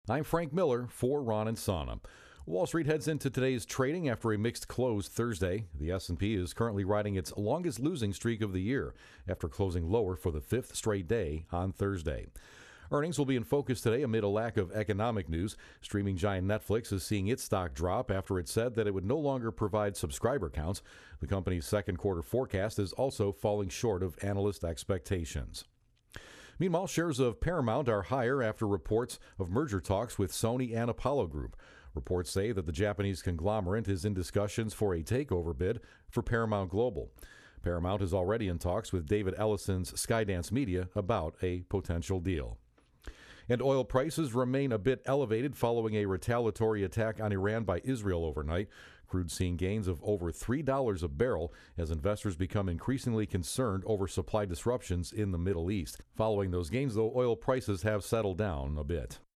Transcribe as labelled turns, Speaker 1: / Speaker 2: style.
Speaker 1: I'm Frank Miller for Ron and Sana. Wall Street heads into today's trading after a mixed close Thursday. The S&P is currently riding its longest losing streak of the year after closing lower for the fifth straight day on Thursday. Earnings will be in focus today amid a lack of economic news. Streaming giant Netflix is seeing its stock drop after it said that it would no longer provide subscriber counts. The company's second quarter forecast is also falling short of analyst expectations. Meanwhile, shares of Paramount are higher after reports of merger talks with Sony and Apollo Group. Reports say that the Japanese conglomerate is in discussions for a takeover bid for Paramount Global. Paramount is already in talks with David Ellison's Skydance Media about a potential deal. And oil prices remain a bit elevated following a retaliatory attack on Iran by Israel overnight. Crude seeing gains of over $3 a barrel as investors become increasingly concerned over supply disruptions in the Middle East. Following those gains, though, oil prices have settled down a bit.